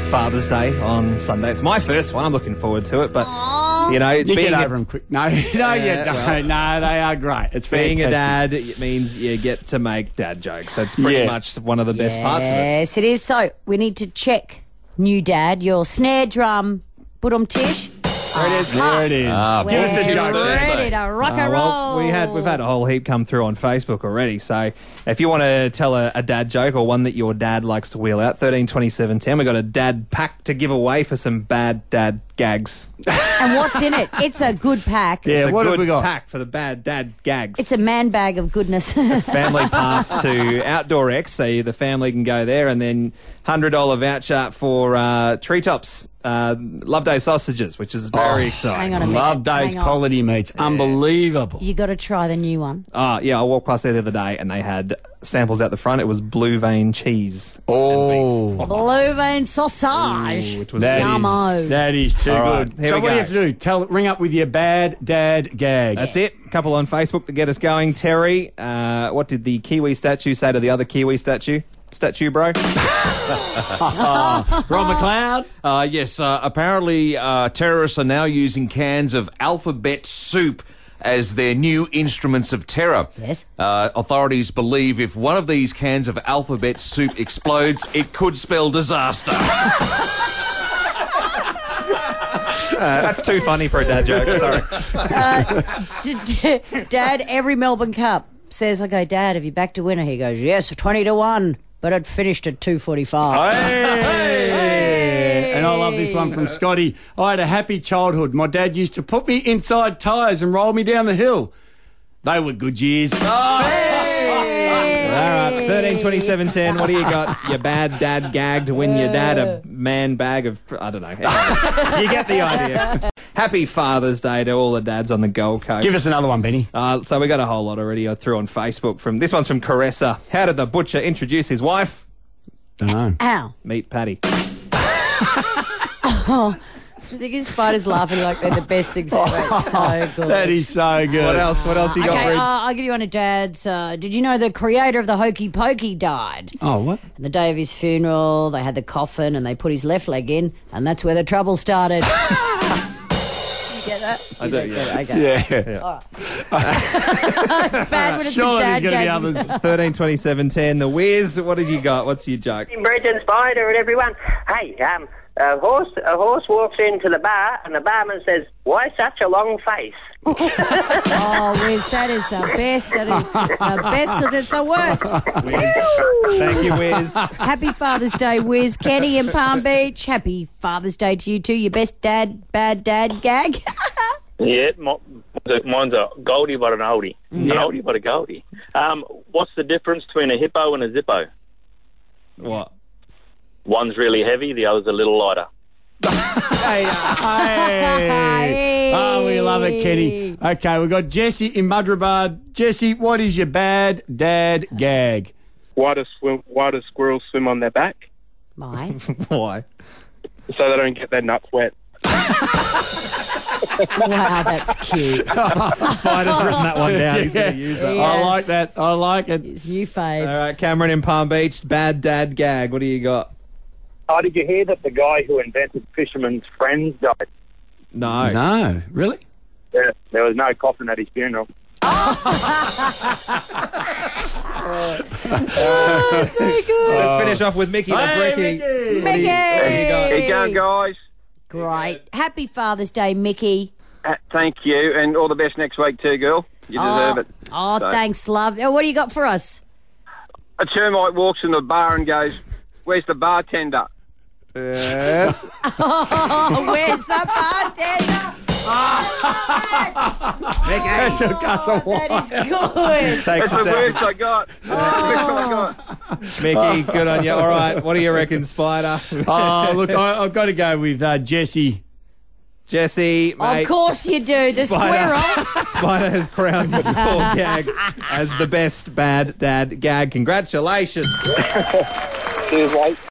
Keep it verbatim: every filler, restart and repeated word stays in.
Father's Day on Sunday. It's my first one. I'm looking forward to it, but Aww. you know, You being get a, over them quick. No, no, Yeah, you don't. well, no, they are great. It's being fantastic. a dad, it means you get to make dad jokes. That's pretty Yeah. much one of the best parts of it. Yes, it is. So we need to check, new dad, your snare drum, budum tish. There it is. There it is. Ah, Give us a We're joke. ready to rock Uh, and well, roll. we had we've had a whole heap come through on Facebook already. So if you want to tell a, a dad joke or one that your dad likes to wheel out, thirteen twenty-seven ten. We got a dad pack to give away for some bad dad gags. And what's in it? It's a good pack. Yeah, It's a what good have we got? pack for the bad dad gags. It's a man bag of goodness. Family pass to Outdoor X, so the family can go there, and then one hundred dollars voucher for uh, Treetops uh, Love Day sausages, which is very Oh, exciting. hang on a minute. Love Days Hang on. quality meats. Unbelievable. You got to try the new one. Oh, yeah, I walked past there the other day, and they had samples out the front. It was blue vein cheese. Oh, Blue vein sausage. Which was that Yummo. is, that is too All right, good. here So we what do you go. have to do? Tell, ring up with your bad dad gags. That's it. A couple on Facebook to get us going. Terry, uh, what did the Kiwi statue say to the other Kiwi statue? Statue, bro? Ron McLeod. Uh, yes, uh, apparently uh, terrorists are now using cans of alphabet soup as their new instruments of terror. Yes. Uh, authorities believe if one of these cans of alphabet soup explodes, it could spell disaster. Uh, that's too funny for a dad joke. Sorry. Dad, every Melbourne Cup says, I go, Dad, have you backed a winner? He goes, yes, twenty to one, but it finished at two forty-five. Hey! And I love this one from Scotty. I had a happy childhood. My dad used to put me inside tyres and roll me down the hill. They were good years. All right, thirteen twenty-seven ten. What do you got? Your bad dad gag to win your dad a man bag of... I don't know. Anyway, you get the idea. Happy Father's Day to all the dads on the Gold Coast. Give us another one, Benny. Uh, so we got a whole lot already. I threw on Facebook. From This one's from Caressa. How did the butcher introduce his wife? Don't know. Ow. Meet Patty. I think his spider's laughing like they're the best things ever. It's so good. That is so good. What else? What else you got, Okay, Reg? uh, I'll give you one of Dad's. Uh, did you know the creator of the Hokey Pokey died? Oh, what? On the day of his funeral, they had the coffin and they put his left leg in, and that's where the trouble started. You get that? I You do, don't get yeah. it, okay. Yeah. All right. It's bad when it's Surely a there's dad going to be gag. others. thirteen twenty-seven ten. The Wiz. What did you got? What's your joke? Bridget Spider and everyone. Hey, um, a horse a horse walks into the bar and the barman says, "Why such a long face?" Oh, Wiz, that is the best. That is the best because it's the worst. Thank you, Wiz. Happy Father's Day, Wiz. Kenny in Palm Beach. Happy Father's Day to you too. Your best dad, bad dad gag. Yeah, mi- mine's a Goldie but an oldie. An oldie but a Goldie. Um, what's the difference between a hippo and a zippo? What? One's really heavy, the other's a little lighter. Hey, hey. Oh, we love it, Kenny. Okay, we've got Jesse in Mudrabad. Jesse, what is your bad dad gag? Why do swim? Why do squirrels swim on their back? My. Why? So they don't get their nuts wet. Wow, that's cute. Spider's written that one down. He's going to use that. Yeah. I Yes. like that. I like it. His new fave. All right, Cameron in Palm Beach. Bad dad gag. What do you got? Oh, did you hear that the guy who invented Fisherman's Friends died? No. No, really? Yeah, there was no coffin at his funeral. Oh, so good. Let's finish off with Mickey the Hey, Bricky. Mickey. What do you- what do you got? Mickey. How you going, guys? Great. Happy Father's Day, Mickey. Uh, thank you, and all the best next week too, girl. You deserve oh, it. Oh, So- thanks, love. Oh, what do you got for us? A termite walks in the bar and goes, "Where's the bartender?" Yes. Oh, where's the bartender? That took us a while. That is good. Takes That's a the second. worst I got. That's the worst I got. Mickey, good on you. All right, what do you reckon, Spider? Oh, look, I, I've got to go with uh, Jesse. Jesse, mate. Of course you do. The Spider. squirrel. Spider has crowned your gag as the best bad dad gag. Congratulations. Cheers, mate.